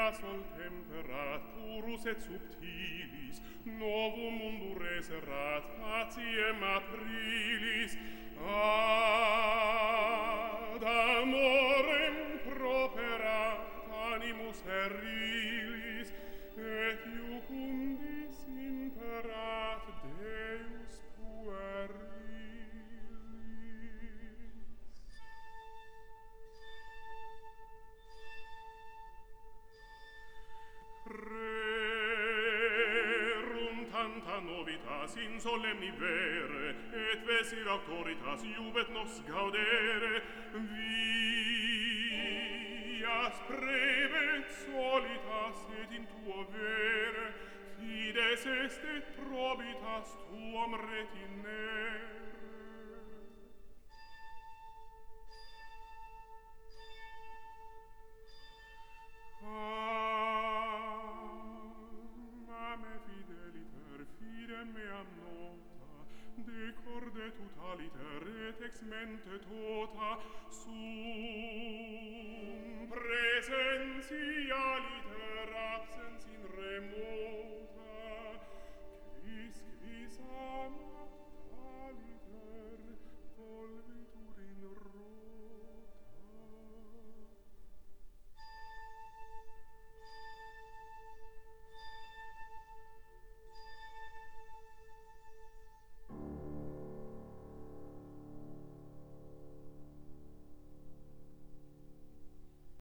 sol temperat purus et subtilis novum mundur eserat faciem aprilis ad amorem properat animus erilis et iucundis imperat Deus puerilis. Rerum tanta novitas in solemni vere, et vesir auctoritas iubet nos gaudere, vias prebet solitas et in tuo vere, fides est et probitas tuam retinere. Mame fideliter fidem meam nota, decorde totaliter et ex mente tota, sum presentialiter absens in